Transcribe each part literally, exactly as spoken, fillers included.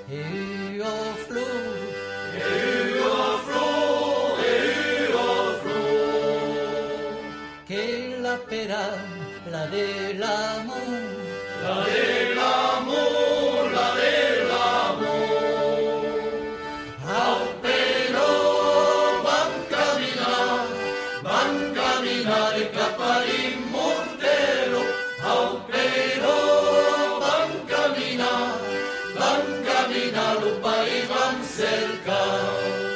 Et au flot, et au flot, et au flot, che la pera, la de l'amor, la de l'amor, la de l'amor. Au però van caminar, van caminar cap a l'immortero. Au però van caminar, van caminar, el país van cercar.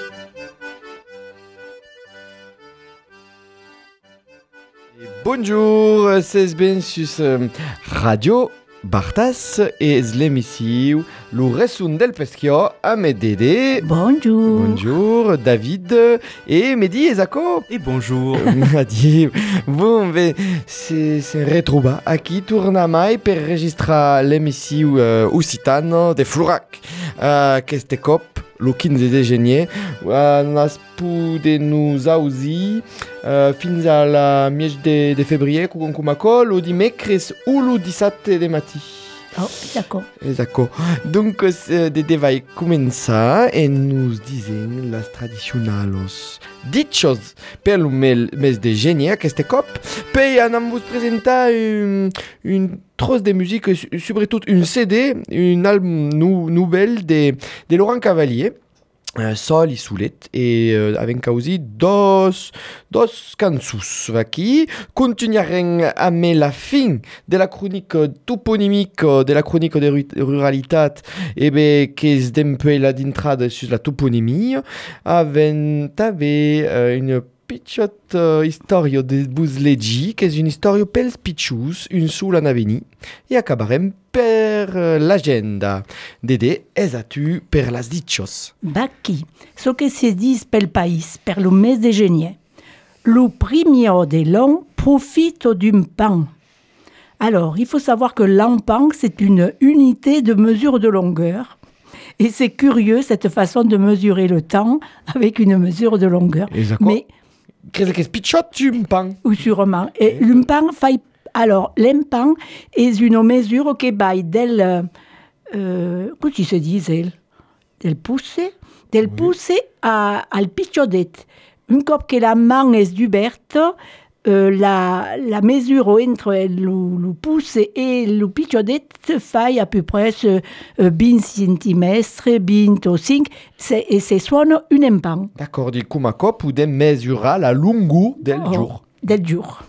Bonjour, c'est ben sus um, Radio Bartas e l'emisiu lo resun del peschio a Medede. Bonjour. Bonjour, David et Mehdi et Zako. Et bonjour. Mehdi, bon, ben, c'est c'est retrouba aquí torna mai per registrar l'emisiu uh, occitano de Florac. Uh, qu'este cop lo quinze de gener, uh, nas poden auzi uh, fins a la miège de, de février, con Kumako, lo dimecres ou lo dissabte de matí. Oh, d'accord. D'accord. Donc, euh, de vai començar e nous disen las tradicionalos dichos per lo mel, mes de gener, aquest cop. Poi anam vos presentar un, un tros de musique, sobretot un C D, un album nou, nouvel de, de Laurent Cavalier. Uh, sol i solet e uh, avec aussi dos dos cançons aquí continuarem amb la fin de la chronique toponymique de la chronique de ruralitat e bé que es dempe la d'intrada sur la toponymie avec també uh, une petite uh, història de vos legi que és une història pels pitxos un sol an aveni e acabarem per uh, l'agenda Dede, és a tu per las dichos. Baki, ce que se dit pel país, per le mes de gener. Le premier de l'an profite d'un pan. Alors, il faut savoir que l'empan, c'est une unité de mesure de longueur. Et c'est curieux, cette façon de mesurer le temps avec une mesure de longueur. Mais qu'est-ce que c'est pitchot, un pan? Ou sûrement. Et oui. L'impan fait... Alors, l'impan est une mesure qui va del... Euh, comment se dit, elle? Del pouce? Del oui. pouce à, al pitchodet. Une fois que la main est ouverte, euh, la, la mesure entre le, le pouce et le pitchodet fait à peu près euh, vingt centimètres, vingt-cinq, et c'est soit un impan. D'accord, dit comme un podem mesurer la longueur del oh, jour. Del jour.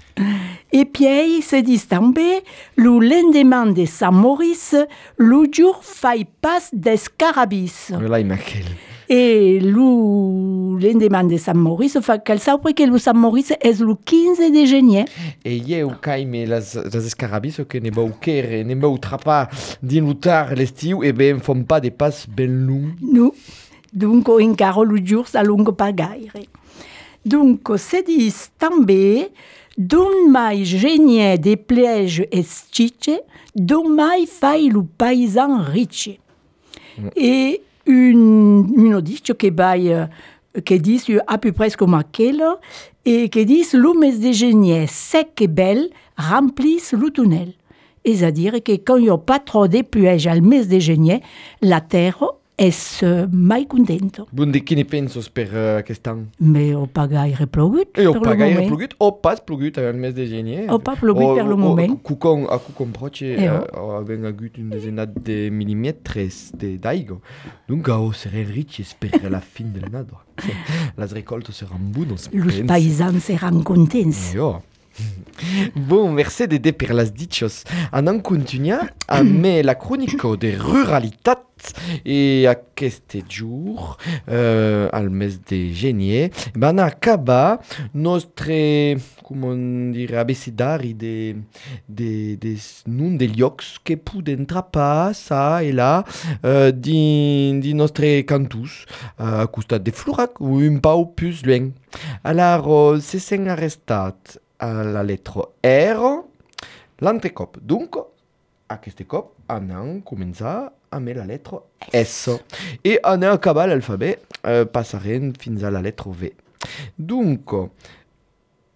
Et puis, se dit també, le lendemain de Sant Maurice, le jour fait pas d'escarabis. Là, il m'appelle. Et le lendemain de Sant Maurice, cal sabre que le Sant Maurice est le quinze de gener. Et il y a aussi les, les escarabis que ne vau querer, ne vau trapar d'inutar l'estiu et ben font pas des passes ben longs. Non. Donc, encara le jour s'allonge pas gaire. Donc, se dit també, d'un mai genier de plèges estiche, d'un mai fai le paysan riche. Mm. Et une, une dice que vai, que dit à peu près comme aquelle, et que dit le mes de genier sec et belle remplissent le tunnel. C'est-à-dire que quand il n'y a pas trop de pluie al mes de genier, la terre est mai contenta. Bon, de qui ne penses per uh, aquest any? Mais au pas gaire plogut. Et au pas gaire plogut, o pas plogut al mes de gener. O pas plogut per le moment. Cucon, a cucon proche, avem agut un desenat de millimètres de d'aigua. Donc, o serem riches per la fin del nado. Les recoltes seran bones. Les paysans seran contents. Jo. Bon, merci d'aider per las dichos. Anem continuar amb la crònica de ruralitat e aquest jour, euh, al mes de gener, van acabar nostre, com dire, abecedari de, de, de nom de llocs que podem trapar ça et là euh, din, din nostre cantus, uh, a costat de Florac, o un pau plus lluny. Alors, se s'en arrestat a la lettre R, l'entrecop. Donc, aquest cop, anem començar amb la lettre S. I anem a acabar l'alfabet, eh, passarem fins a la lettre V. Donc,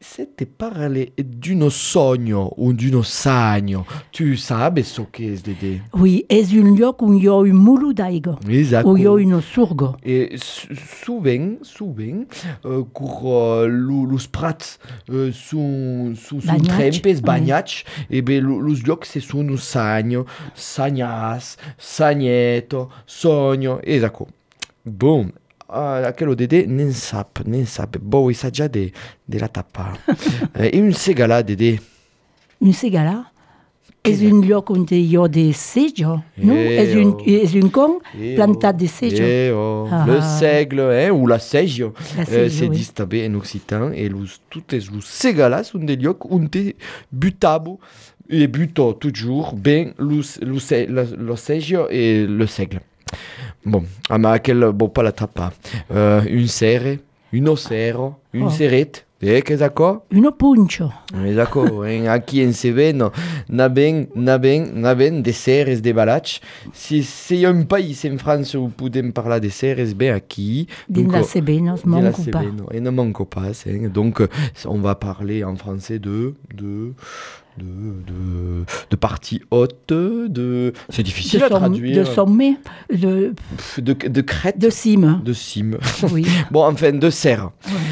se te parle d'un sogno o d'un sagno, tu sabe so che è, Dede? Oui, és un lloc on hi ha un mulo d'aigua. Esatto. O hi ha un surgo. E souvent, souvent, uh, cur uh, los prats uh, sun, sun, sun Bagnats, trempes, oui. bagnats, e be los llocs se sun sagno, sagnas, sagneto, sogno, esatto. Bon, uh, aquello Dede nen sap, nen sap, bo i sa già de, de la tappa. E un segala, Dede. Un segala? És un lloc on hi ha de sejo, no? Eh, És un, oh. és un con Eh, plantat oh. de sejo. Eh, oh. Ah. Le seigle, hein, ou la seggio, La euh, seggio, c'est oui. dit també en occitan, et los, toutes los segalas sont des llocs on te butabo, et buto toujours ben los, los, la, lo seggio et le seigle. Bon, ah, ma quel, bon, pas la tapa. Euh, une serre, une ocero, une Oh. serrette. Eh, che d'accord? Un puncho. Mais d'accord, hein, aquí en Seven, na ben, na ben, na ben, des serres, des balats. Si c'est un pays en France où podem parler des serres, ben aquí. Din donc, la Cebenos, de la manco pas. Seven, et ne manque pas. Hein. Donc, euh, on va parler en français de, de, de, de, de partie haute, de. C'est difficile De, à som- traduire. de sommet, de, Pff, de, de crête, de cime. de cime. Oui. Bon, enfin, de serre.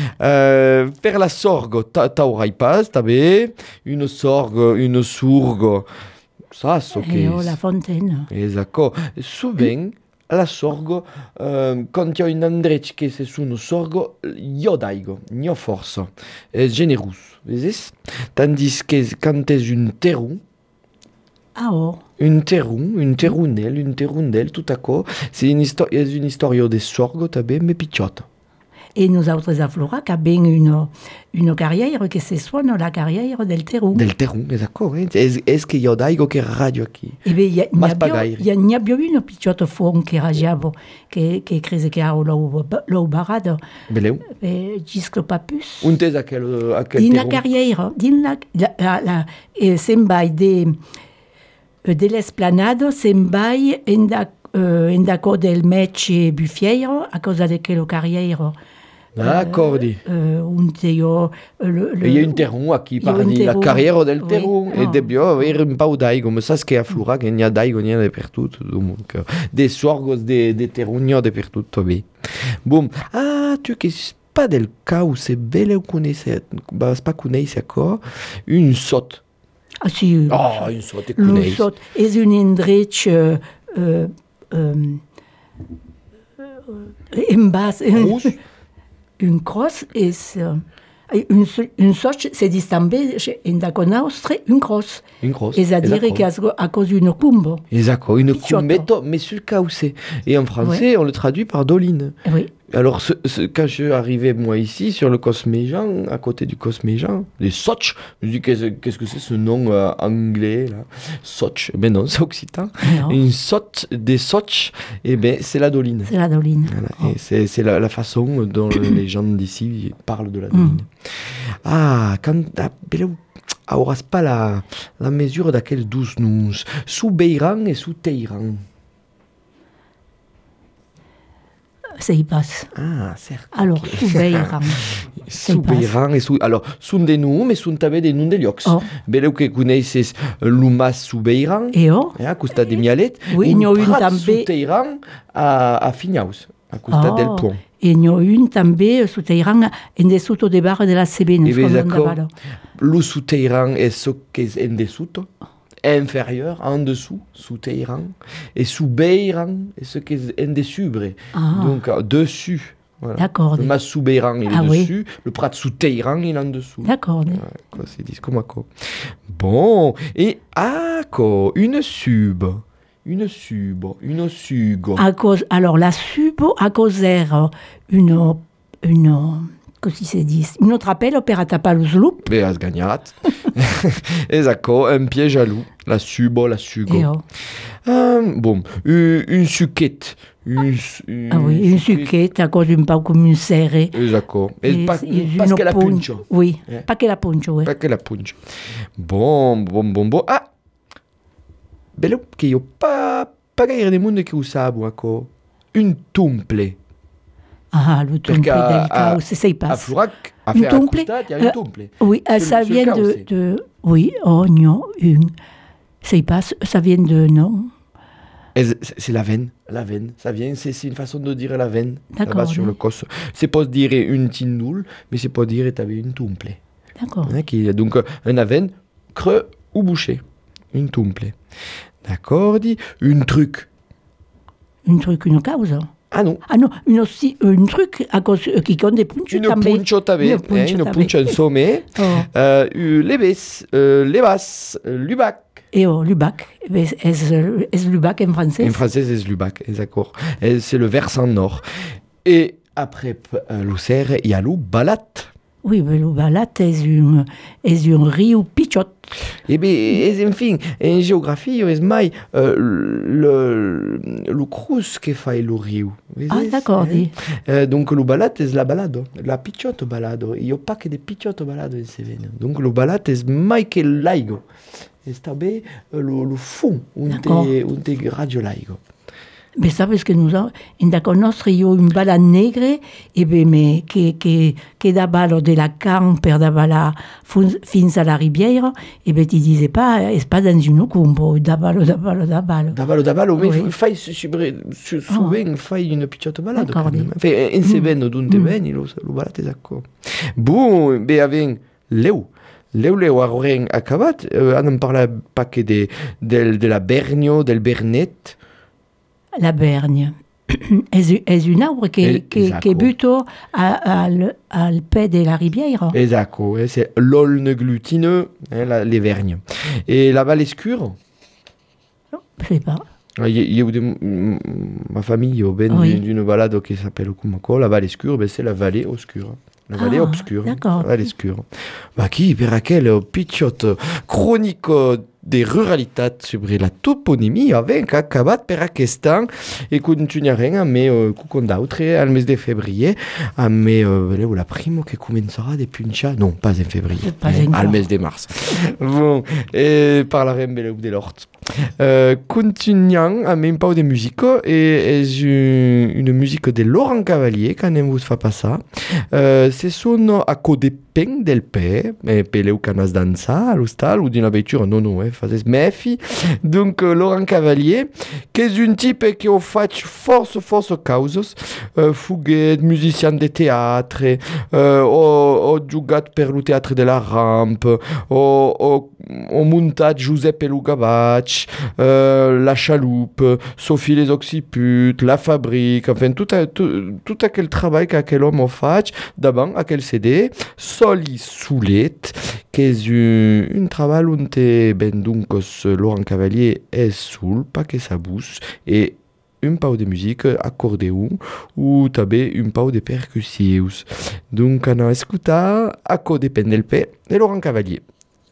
Euh, per la sorgo, ta- t'aurai pas, també. Une sorgue, une sourgue. Ça, c'est ok. Et oh, la fontaine. Esatto. Souvent, la sorgo, euh, quand il y a une endrech che se sono sorgo, io d'aigo, io forza. È generous, vedes? Tandis que quand es un terrou, Ah oh. un terrou, un terrounel, une terroundel, tout à coup, c'est une histoire, és une histoire de sorgo també, mais pitjota. Et nosaltres a Florac abbiamo une, une carrière che se suona la carrière del terrou. Del terrou, esatto. Eh? Es, es que io d'aigo che radio aquí. E beh, n'hi Mas abbia, pagaire. n'hi abbia un picciotto fuon che ragiavo, che, che crese che ha l'ho, l'ho barato, Beleu. e gisclo pas plus. Un tes aquel, aquel Din la terrou. carrière, din la, la, la, la e se'n vai de, de l'esplanado, se'n vai en da, uh, en da del match Buffiero, a causa de quello carrière. D'accordi. Uh, un teo, le, le, E il y a un terrou aquí, il y a un parli la terrou. carriera del Oui. terrou. E Ah. debbio avere un pau d'aigo, ma saps che a Flora che n'hi ha d'aigo, n'hi ha dappertutto. Donc, des sorgos, des, des terrou, n'hi ha dappertutto, bé. Bon. Ah, tu che pas del cau, se belle ou connaisse, bah, pas connaisse encore, une sotte. Ah si, Oh, une sotte, lo connaisse. so, és un indrech uh, uh, um, en bas, Rouge. un cross és uh, un, un soch, se dis també en daco nostre, un cross. Une grosse. És a dire que a cause d'une cumbo. Exact, une Picciotto. cumbetto, mais sur le caussé. Et en français, on le traduit par doline. Oui. Alors, ce, ce, quand je suis arrivé, moi, ici, sur le Cosméjean, à côté du Cosméjean, les Soch, je me dis, qu'est-ce, qu'est-ce que c'est ce nom euh, anglais, là? Soch. Ben non, c'est occitan. Non. Une sotte, des Soch, et ben, c'est la doline. C'est la doline. Voilà. Et c'est, c'est la, la façon dont les gens d'ici parlent de la doline. Ah, quand... Ah, beleu, auras pas la, la mesure d'aquelles douze nous. Sous Beiran et sous Teiran. Ça y passe. Ah, certo. Alors, Soubeiran. Sous passe. Beiran et sous... Alors, sunt des noms, mais sunt també des noms de llocs. Oh. Beleu que coneixes l'Umas sous Beiran, Et oh, eh, a costat de Mialet, Oui, un n'hi ha un prat també. sous Teiran a, a Finhaus, a costat oh. del pont. Et n'hi ha un també Souteiran en desuto de barra de la Cebenos. E ves com d'accord, andava. lo sous Teiran est ce que est en dessous, inférieur, en dessous, sous Teiran, et sous Beiran est ce qui est en dessous, bre. Ah. Donc, euh, dessus. Voilà. D'accord. Le mas sous Beiran, il est Ah oui. dessus, le prat sous Teiran, il est en dessous. D'accord. Ouais, quoi, c'est dit comme quoi. Bon, et ah, quoi, une sub, une sub, une sugo. A cause, alors, la subo a causère une, une, così si dice, une trapelo per attappare lo sloop. Bé, has gagnat. Esatto, un piège à loup. La subo, la sugo. Et oh. Euh, bon, une, une suquette. Une, su- une Ah oui, une suquette a cause d'un peu comme une serre. Esatto. Et Et pas, c'est parce une que la punch. punch. Oui, Eh. pas que la punch, oui. Pas que la punch. Bon, bon, bon, bon. Ah! Bello che io pa, pa gaire de monde che ho sabo, ecco. Un tumple. Ah, le tumple Perché a- del caos, c'est pas. A Florac, a Un fait tumple, il y a un euh, tumple. Oui, euh, Sur- ça sur vient le caos, de, c'est. de... Oui, oignon, une. C'est pas, ça vient de... Non. Et c'est c'est la veine, la veine. Ça vient, c'est c'est une façon de dire la veine. D'accord, Là-bas sur oui. le cos. C'est pas dire une tindoule, mais c'est pas dire t'avais une tumple. D'accord. Hein, qui, donc euh, un aven creux ou bouché. Une tumple. D'accord, dit. Une truc. Un truc, une cause. Ah non. Ah non, une aussi, un truc à cause, euh, qui compte des punches Une puncho també, Une hein, puncho une també. punch en sommet. Oh. Euh, euh, les bes, euh, les basses, euh, l'ubac. Et oh, Lubac. Est-ce est Lubac en français? En français, c'est l'ubac, d'accord. Et c'est le versant nord. Et après euh, l'Auxerre, il y a le balat. Oui, mais le balat est un, est un riu pichot. Et bien, et, enfin, en géographie, es mai euh, le, le cruz que fait le rio. Ah, d'accord, dit. Euh, donc le balat est la balade, la pichotte balade. Il n'y a pas que des pichottes balades en Cévennes. Donc le balat est mai que laigo. C'est tabe le, le fond, un D'accord. te, un te radio laigo. Mais ça, parce que nous avons, d'accord, notre rio, une balade nègre, et bien, mais, que, que, que d'abord de la camp, per d'abord fins à la rivière, et bien, tu disais pas, c'est pas dans une combo, d'abord, d'abord, d'abord. Davalo, davalo, mais Oui. fai souvent fai une pichotte balade. D'accord, quand même. dit. Enfin, en Cévennes, d'on te veni, le balat est d'accord. Bon, ben avec Léo. Léo, Léo, Arren, acabat, euh, on en parle pas que de, de, de la Bernio, del Bernet. La Bergne. est, est un arbre qui, Eh, qui, esatto. qui est plutôt à, à, le- à le pied de la rivière. Exacto, eh, c'est l'olne glutineux, hein, la, les vergnes. Et la vallée escure, Je sais pas. il y, il y a eu de, mm, ma famille au ben Oui. d'une- d'une balade qui s'appelle Kumako, la vallée escure, ben, c'est la vallée obscure. La vallée Ah, obscure. d'accord. La vallée escure. Bah, qui, per aquel picciot chronique de ruralitat sobre la toponimia avec acabat per aquesta e continuarem a me uh, cu d'autre al mes de février a me uh, veleu la primo que començarà de punxa non pas en février Pas eh, encore. al mes de mars bon e parlarem veleu de l'hort uh, continuant a me un pau de musica e és un, une musique de Laurent Cavalier que anem vos fa passar uh, se sono a codepeng del pe e peleu canas dansa a l'hostal ou d'una veitura non non eh, fazes mefi donc uh, Laurent Cavalier que és un type que ho faig força força causes uh, fuguet musician de teatre uh, ho, ho jugat per lo teatre de la Rampe ho, ho, ho muntat Giuseppe Lugavac uh, La Chaloupe Sophie les Occiputes La Fabrique enfin tout, a, tout, tout aquel treball que aquel homme ho faig davant aquel C D Soli Soulet que és un, un treball on te ben donc Laurent Cavalier és sul pa que s'abús et un pau de musique accordéon ou també un pau de percussius donc on a escutat a codepèn del pe de Laurent Cavalier.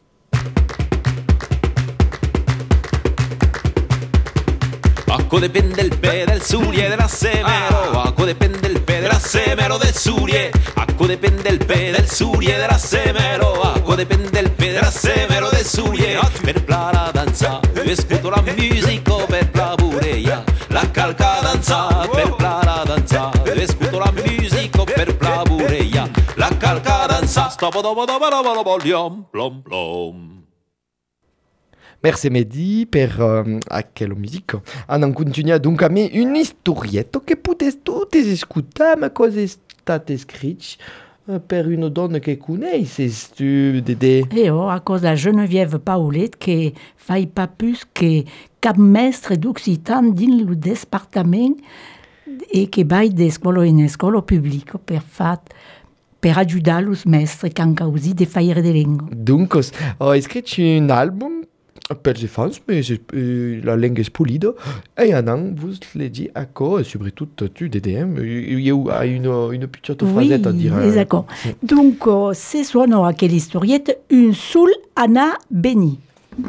Acqua dipende del pe del surie della semero, acqua dipende del pe della semero del surie, acqua dipende del pe del surie della semero, acqua dipende del pe della semero del surie, per pla la danza, io ascolto la musica per pla bureia, la calca danza, per pla la danza, io ascolto la musica per pla bureia, la calca danza, stop dopo dopo dopo dopo liom plom plom. Merci Mehdi per uh, aquella musique. On en continua donc a me une historiette que putes toutes escutar ma cosa è stata scritta uh, per una donna che conosces tu Dédé. Et oh, à cause de Geneviève Paulet, qui fait pas plus que cap mestre d'occitan dans le département et qui va de scuola in scuola pubblica per fat per ajudar los mestres can causi de faire de lingua. Donc ho scritto un album per les fans, mais euh, la langue est polide. Et un an, vous l'avez dit, à quoi, surtout tu, Dédé, hein, il y a une, une petite Oui, phrasette à dire. hein. d'accord. Donc, euh, c'est soit à quelle historiette, une soul Anna béni.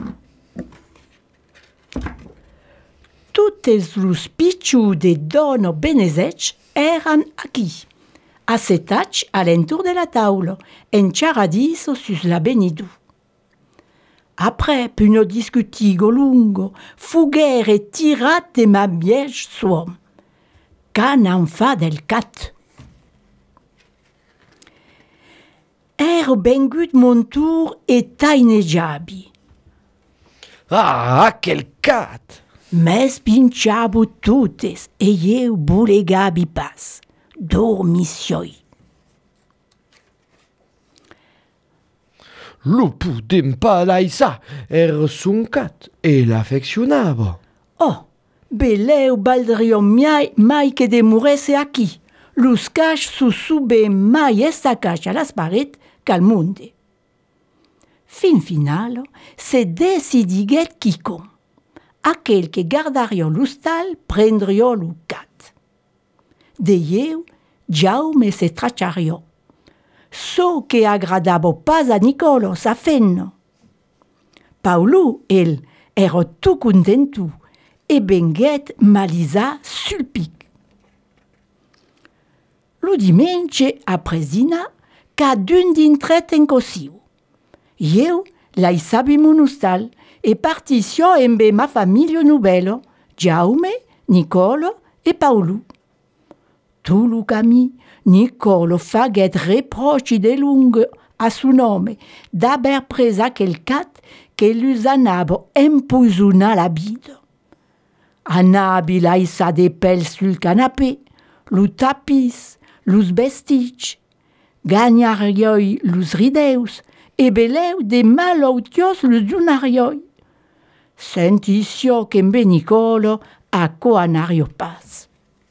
Toutes les picciu de Dono Benezec eran aquí, a setach à l'entour de la table, en charadiso sus la benidu. Après, puno discutigo lungo, fuguer et tirat de ma biège suom. Can en fa del cat. Ero bengut mon tour e tainegiabi. Ah, quel cat! Mes pinciabo tutes e eu bulegabi pas. Dormissioi. Lupu d'impalaisa era son cat e l'affeccionava. Oh, beleu baldrion miai mai che demuresse aquí. Lus cash su sube mai esta cash a las paret cal munde. Fin finalo, se decidiguet quicom. Aquel que gardario l'ustal prendrio lu cat. De eu, Jaume se trachario. So que agradavo pas a Nicolo, sa fenno. Paulu, el, ero tu contentu, e benguet malisa sul pic. Lu dimence a presina, ca d'un dintret en cosiu. Eu, la isabi monustal, e partisio embe ma famiglia nubelo, Jaume, Nicolo e Paulu. Tu lu cami, Nicolo faguet reproci de lungo a su nome d'aver pres aquel cat che l'usanabo empoisona la bido. Anabi laissa de pels sul canapé, lu tapis, lus vestig, gagnarioi lus rideus e beleu de malautios lus dunarioi. Sentisio che mbe Nicolo a coanario pas.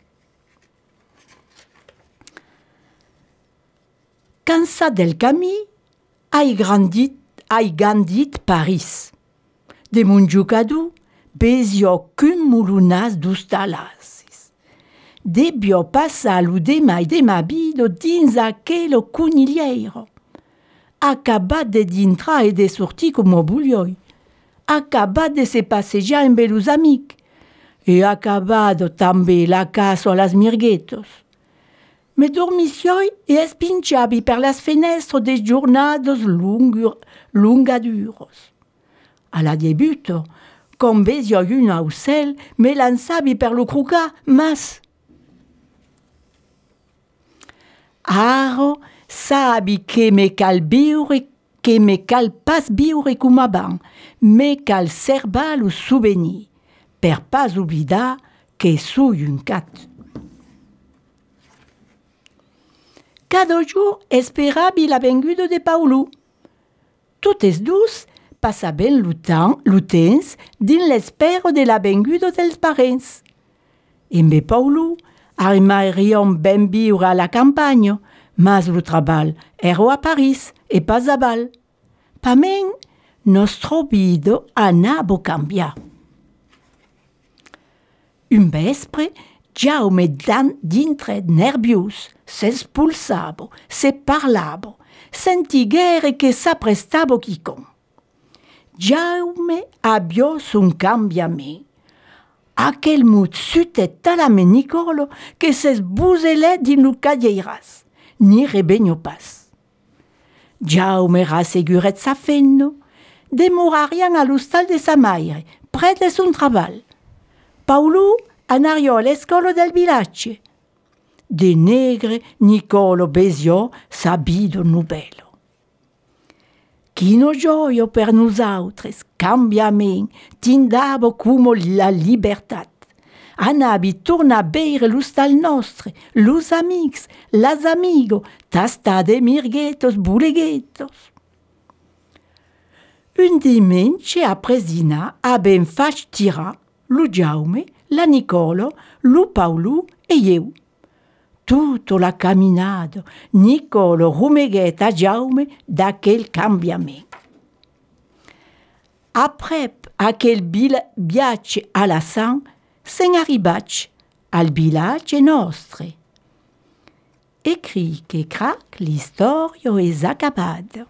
Cansat del camí, ai grandit, ai gandit Paris. De mon jucadou, bezio cumulunas d'ustalasis. Debio passa lu demai de ma bido dins aquelo cunigliero. Acabat de dintra e de sortir como buglioi. Acabat de se passejar en belus amic. E acabado també la casa a las mirguetos. Me dormissioi e espinciabi per las fenestro de giornados lungur, lungaduros. A la debuto, com vesioi un aucel, me lançabi per lo cruca, mas... Aro sabi que me cal biure, que me cal pas biure cum aban, me cal serba lo souvenir, per pas oblidar que sui un cat. Cada jour esperabi la venguda de Paulu. Totes dus passaben lutan, lutens din l'espero de la venguda dels parents. Embe Paulu arrimarion ben viure a la campagna, mas lo trabal ero a Paris e pas a Bal. Pamen, nostro bido anabo cambia. Un vespre, Jaume dan dintre nervius, s'espulsabo, se parlabo, sentigere che s'apprestabo chicon. Jaume abbio son cambiame. Aquel mut sutet talame Nicolo che s'esbusele din lu cadeiras, ni rebegno pas. Jaume raseguret sa fenno, demorarian a l'ustal de sa maire, pret de son traval. Paulu anario all'escolo del villaggio. De negre Nicolo besio sabido nubelo. Chino gioio per nusautres, cambiamen, tindabo como la libertat. Anabi torna a beire l'ustal nostre, los amics, las amigo, tasta de mirguetos, buleguetos. Un dimanche a presina a ben fac tira, lu Jaume, la Nicolo, lu Paulu e eu. Tutto la camminado, Nicolo rumeguet a Jaume d'aquel cambiament. Aprep aquel viatge a la sang, sen arribatg al vilatge nostre. Ecri che crac l'istorio es acabada.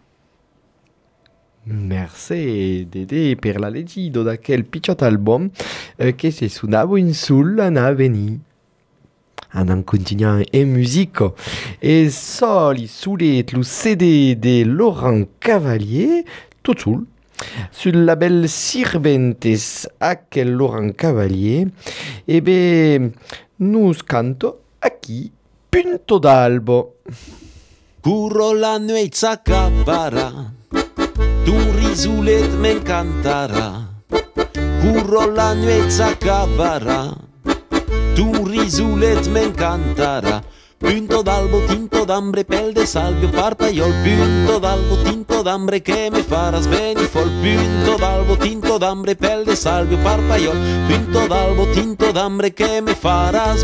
Merci Dede per la legido d'aquel picciot album eh, che se suonavo in sul a veni. Andan continuant en musico. E soli sulet lo C D de Laurent Cavalier, tot sul, sul label Sirventes aquel Laurent Cavalier, e be, nus canto aquí Punto d'Albo. Curro la nuezza capara, tu risulet m'encantarà. Curro la nuezza capara, tu risulet m'encantarà. Punto d'albo, tinto d'ambre, pel de salvio, parpaiol. Punto d'albo, tinto d'ambre, che me faras benifol. Punto d'albo, tinto d'ambre, pel de salvio, parpaiol. Punto d'albo, tinto d'ambre, che me faras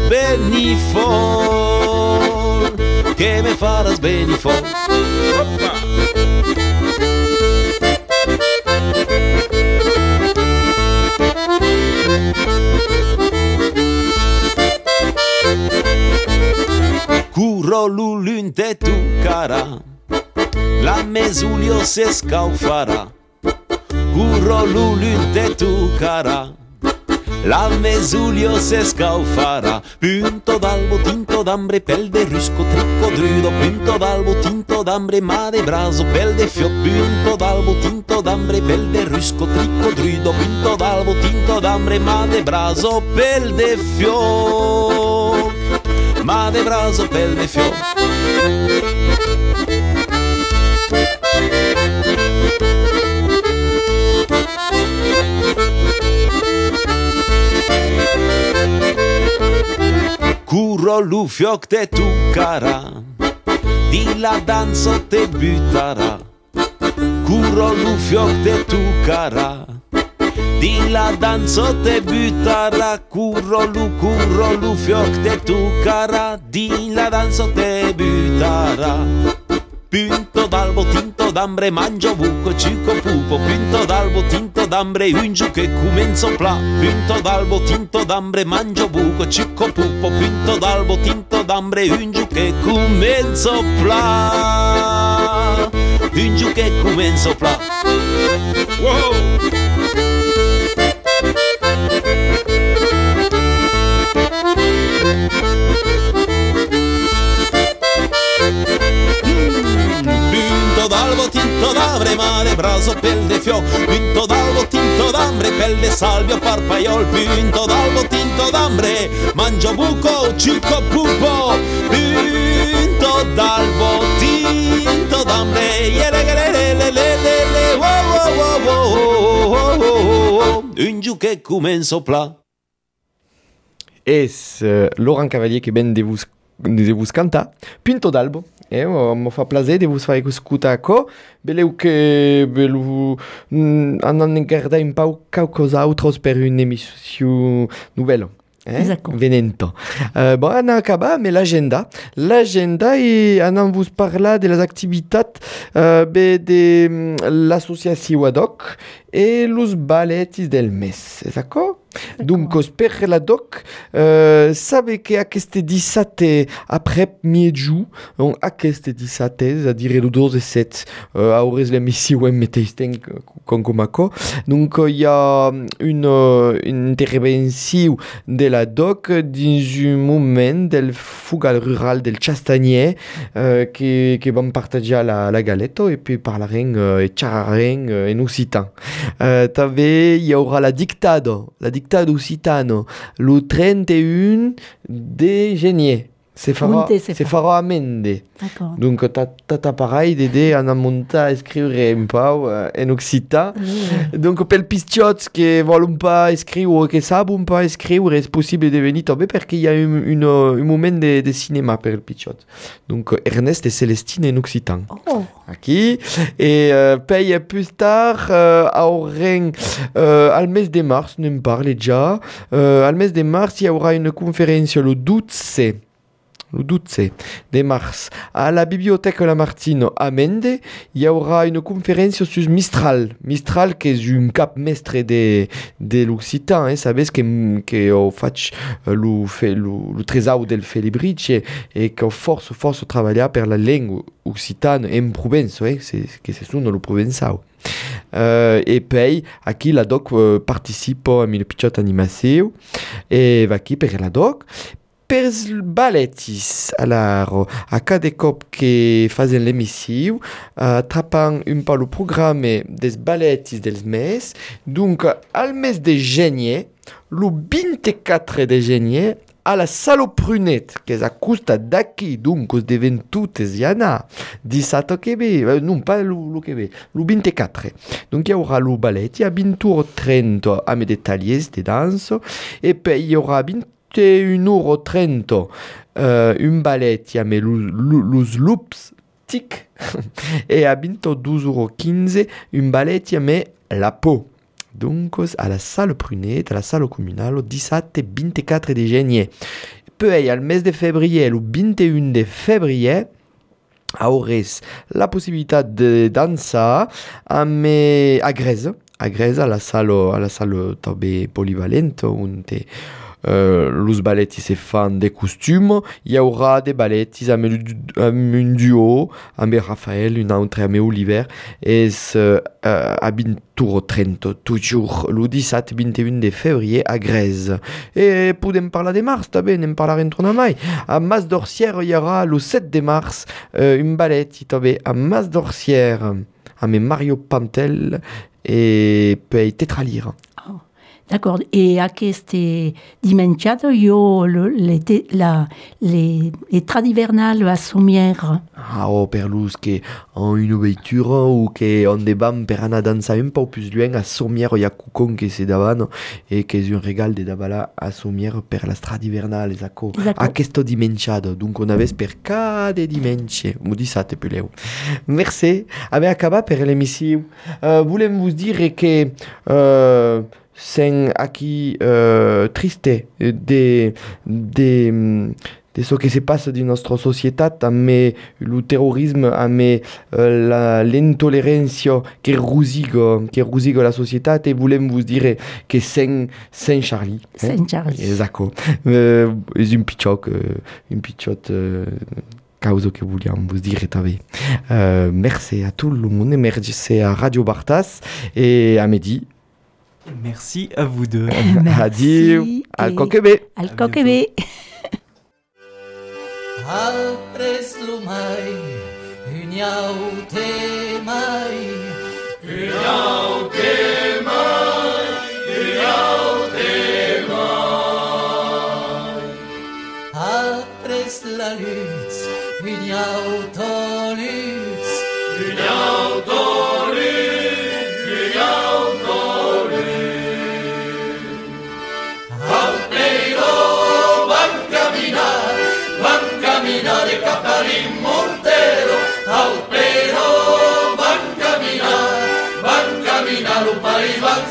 benifol. Che me faras benifol. Curro l'ulunte tu cara, la mesulio se scaufarà. Curro l'ulunte tu cara, la mesulio se scaufarà. Punto d'albo, tinto d'ambre, pel de rusco, tricco drudo. Punto d'albo, tinto d'ambre, ma de braso, pel de fio. Punto d'albo, tinto d'ambre, pel de rusco, tricco drudo. Punto d'albo, tinto d'ambre, ma de braso, pel de fio. Ma de braso, pel de fio. Curro lu fioc te tu cara, di la danzo te buttarà. Curro lu fioc te tu cara, di la danzo te buttarà. Curro lu, curro lu fioc te tu cara, di la danzo te buttarà. Punto d'albo, tinto d'ambre, mangio buco, cico pupo. Punto d'albo, tinto d'ambre, ungiu che comenzo pla. Punto d'albo, tinto d'ambre, mangio buco, cico pupo. Punto d'albo, tinto d'ambre, ungiu che comenzo pla. Ungiu che comenzo pla. Wow! Punto d'albo, tinto d'ambre, mare, braso, pel de fio. Punto d'albo, tinto d'ambre, pel de salvio, parpaiol. Punto d'albo, tinto d'ambre, mangio buco, cico pupo. Punto d'albo, tinto d'ambre, yelelelelelelele, wow wow wow wow wow. Un giù che comenzo pla. Es uh, Laurent Cavalier che ben de vos, de vos canta Punto d'albo. E oh, mo fa plaisir de vos fare escutar co. Beleu che beleu mm, andan guardar un pau qualcosa outros per une émission nouvelle. Eh? Esatto. Venento. Uh, bon, on a acabé, mais l'agenda. L'agenda, et on a vous parlé des activités uh, de l'association ad hoc et los balletis del mes. D'accord? Donc, per la doc, uh, sabe que aquest dissabte, après mi-jou, donc aquest dissabte, c'est-à-dire le douze set, uh, a hores l'émission où mettez con comaco. Donc, il uh, y a une, uh, une intervention de la doc dans un moment del fugal rural del Chastagnier uh, que, que vam partager la, la galette et puis parlarem uh, et charlarem uh, en occitan. Uh, també il y aura la dictado, la dictado occitano, le trente et un de genier. Se farà, se farà a Mende. D'accord. Donc, t'as, t'as pareil d'aider à monter à écrire un peu euh, en occitan. Mmh. Donc, per les picciots qui veulent pas écrire ou qui savent pas écrire, c'est possible de venir tomber parce qu'il y a un, une, un moment de, de cinéma pour les picciots. Donc, Ernest et Célestine en occitan. Oh. Aquí. Et euh, puis, plus tard, euh, aurem, euh, al mes de mars, n'en parle déjà, euh, al mes de mars, il y aura une conférence le douze. Le douze de mars, à la Bibliothèque Lamartine à Mende, il y aura une conférence sur Mistral. Mistral, qui est un cap mestre de, de l'Occitan. Hein, savez que, que on fait le, le, le trésor del Félibrice et qu'on force, force travailler pour la langue occitane en Provence, hein, c'est, que c'est sono le provençal. Euh, et puis, aquí la doc euh, participe à une petite animation et va qui pour la doc. Per balletis, alors, a cada cop que fazen l'émission, uh, trapan un peu le programme des balletis del mes. Donc, al mes de genier, le vingt-quatre de genier, alla Salo Prunet, che s'accusta d'acchi, dunque de ventutes iana, diciasso che ve, non pas lo che ve, lo ventiquattro. Donc il y aura le ballet, il y a venturo trenta a me detalliers de danse, et puis il y aura veintiun euro trenta euh, un ballet, il y a me los loops, tic, et à ventidue euro quinze un ballet, il y a me la peau. Donc, à la salle Prunette, à la salle communale, diciassette et ventiquattro de janvier. Puis, al mes de février, le veintiun de février, aurez la possibilité de danser à, me, à Grèce, à Grèce, à la salle, à la salle també polyvalente, où Euh, los balletis se fan des costumes, il y aura des balletis avec un duo, avec Raphaël, une autre avec Oliver, et euh, à venturo trenta, toujours le diciassette veintiun de février à Grèce. Et podem parler de mars, també, n'en parlarem torna mai. À Mas d'Orcière, il y aura le sept de mars, euh, un balletti també, à Mas d'Orcière, avec Mario Pantel et puis Tetralire. D'accord. Et aquest dimensiato io le, le, la, le, le tradivernal a Sommière. Ah, oh, per los que en une ouverture ou que on debam per anar dansa un peu plus loin à Sommière, il y a Cucon que c'est davant et que c'est un régal de davala à Sommière per la stradivernale, esatto. A questo dimensiato, donc on avait per cada dimensi, mu dissate più leu. Merci. Abbiamo acabat per l'émission. Uh, volem vos dire que uh, sen aquí euh, triste de, de, de ce qui se passe dans notre société, mais le terrorisme, mais euh, la, l'intolérance qui rusigue, qui rusigue la société, et voulons vous dire que c'est Saint Charlie. Saint hein? Charlie. Exactement. Euh, c'est un pitchoc, euh, un pitchot. Euh, cause que voulions vous dire euh, merci à tout le monde, merci à Radio Bartas et à Mehdi. Merci à vous deux. Adieu. Al coquebe. Al coquebe. Al preslumai, uniaute mai, uniaute mai, uniaute mai. Apres la lutte, uniauto lutte, uniauto lutte, uniauto camminare cap all'immortero, al pero van camminare, van camminare, un paese van